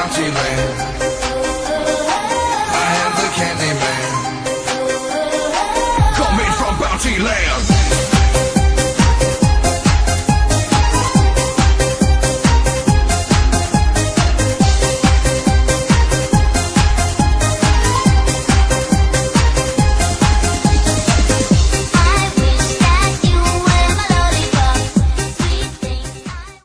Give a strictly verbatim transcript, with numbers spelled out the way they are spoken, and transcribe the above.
Bounty Land. I am the Candy Man, coming from Bounty Land.